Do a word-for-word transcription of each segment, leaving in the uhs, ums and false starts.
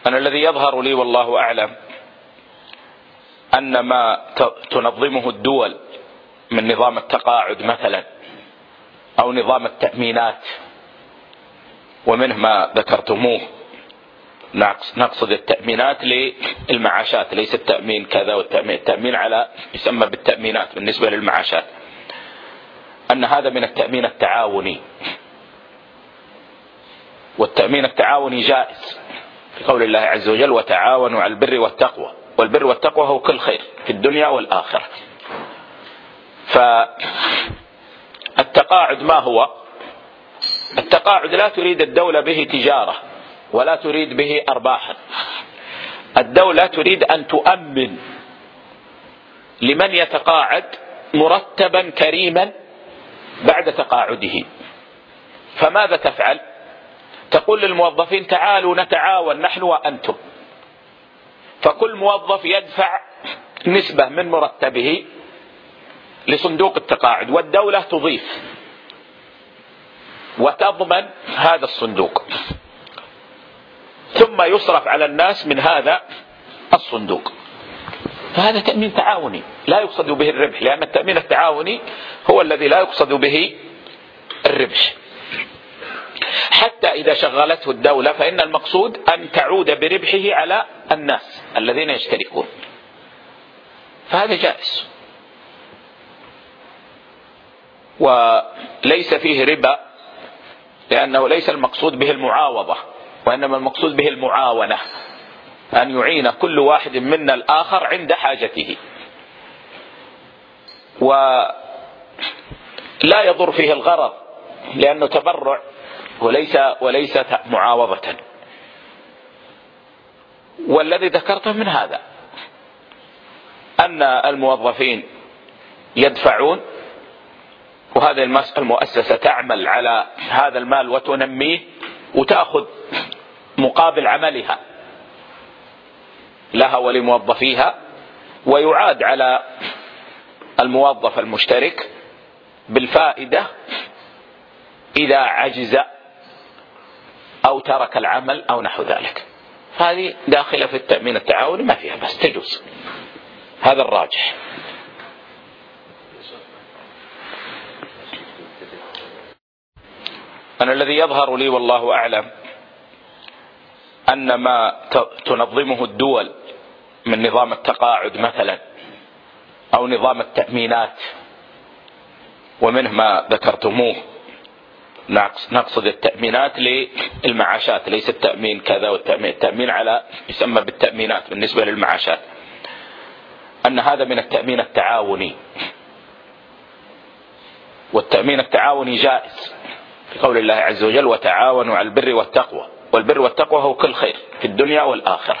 أنا الذي يظهر لي والله أعلم أن ما تنظمه الدول من نظام التقاعد مثلا أو نظام التأمينات، ومنه ما ذكرتموه، نقصد التأمينات للمعاشات، ليس التأمين كذا والتأمين التأمين على يسمى بالتأمينات بالنسبة للمعاشات، أن هذا من التأمين التعاوني، والتأمين التعاوني جائز في قول الله عز وجل وتعاونوا على البر والتقوى، والبر والتقوى هو كل خير في الدنيا والآخرة. فالتقاعد ما هو؟ التقاعد لا تريد الدولة به تجارة ولا تريد به أرباحا، الدولة تريد أن تؤمن لمن يتقاعد مرتبا كريما بعد تقاعده. فماذا تفعل؟ تقول للموظفين تعالوا نتعاون نحن وأنتم، فكل موظف يدفع نسبة من مرتبه لصندوق التقاعد، والدولة تضيف وتضمن هذا الصندوق، ثم يصرف على الناس من هذا الصندوق. فهذا تأمين تعاوني لا يقصد به الربح، لأن التأمين التعاوني هو الذي لا يقصد به الربح. حتى إذا شغلته الدولة فإن المقصود أن تعود بربحه على الناس الذين يشتركون، فهذا جائز وليس فيه ربا، لأنه ليس المقصود به المعاوضة، وإنما المقصود به المعاونة، أن يعين كل واحد منا الآخر عند حاجته، ولا يضر فيه الغرض لأنه تبرع وليس وليس معاوضة. والذي ذكرته من هذا أن الموظفين يدفعون، وهذه المؤسسة تعمل على هذا المال وتنميه وتأخذ مقابل عملها لها ولموظفيها، ويعاد على الموظف المشترك بالفائدة إذا عجز أو ترك العمل أو نحو ذلك. هذه داخلة في التأمين التعاوني ما فيها بس تجوز، هذا الراجح. أنا الذي يظهر لي والله أعلم أن ما تنظمه الدول من نظام التقاعد مثلا أو نظام التأمينات، ومنه ما ذكرتموه، نقصد التأمينات للمعاشات، ليس التأمين كذا والتأمين التأمين على يسمى بالتأمينات بالنسبة للمعاشات، أن هذا من التأمين التعاوني، والتأمين التعاوني جائز في قول الله عز وجل وتعاونوا على البر والتقوى، والبر والتقوى هو كل خير في الدنيا والآخرة.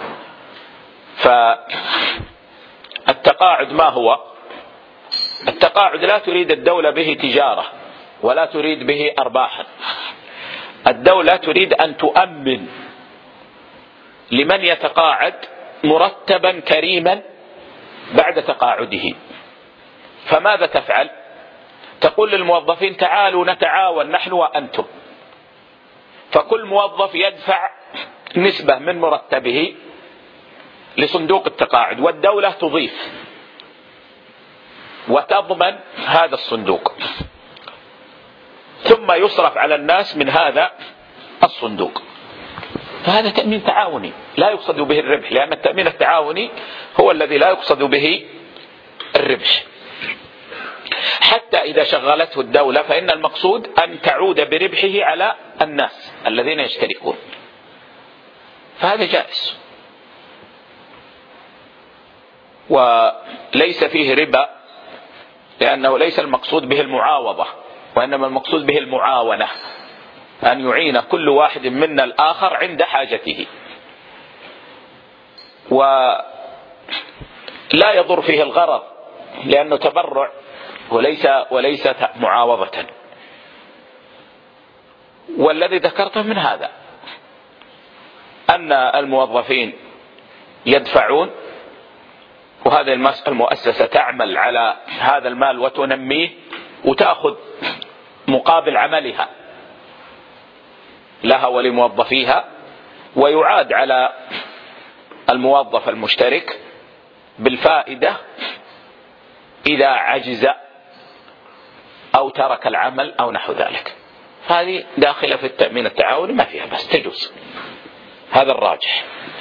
فالتقاعد ما هو؟ التقاعد لا تريد الدولة به تجارة ولا تريد به أرباحا، الدولة تريد أن تؤمن لمن يتقاعد مرتبا كريما بعد تقاعده. فماذا تفعل؟ تقول للموظفين تعالوا نتعاون نحن وأنتم، فكل موظف يدفع نسبة من مرتبه لصندوق التقاعد، والدولة تضيف وتضمن هذا الصندوق، ثم يصرف على الناس من هذا الصندوق. فهذا تأمين تعاوني لا يقصد به الربح، لأن التأمين التعاوني هو الذي لا يقصد به الربح. حتى إذا شغلته الدولة فإن المقصود أن تعود بربحه على الناس الذين يشتركون، فهذا جائز وليس فيه ربا، لأنه ليس المقصود به المعاوضة، وإنما المقصود به المعاونة، أن يعين كل واحد منا الآخر عند حاجته، ولا يضر فيه الغرض لأنه تبرع وليس وليس معاوضة. والذي ذكرته من هذا أن الموظفين يدفعون، وهذه المؤسسة تعمل على هذا المال وتنميه وتأخذ مقابل عملها لها ولموظفيها، ويعاد على الموظف المشترك بالفائدة إذا عجز أو ترك العمل أو نحو ذلك. هذه داخلة في التأمين التعاوني، ما فيها بس تجوز. هذا الراجح.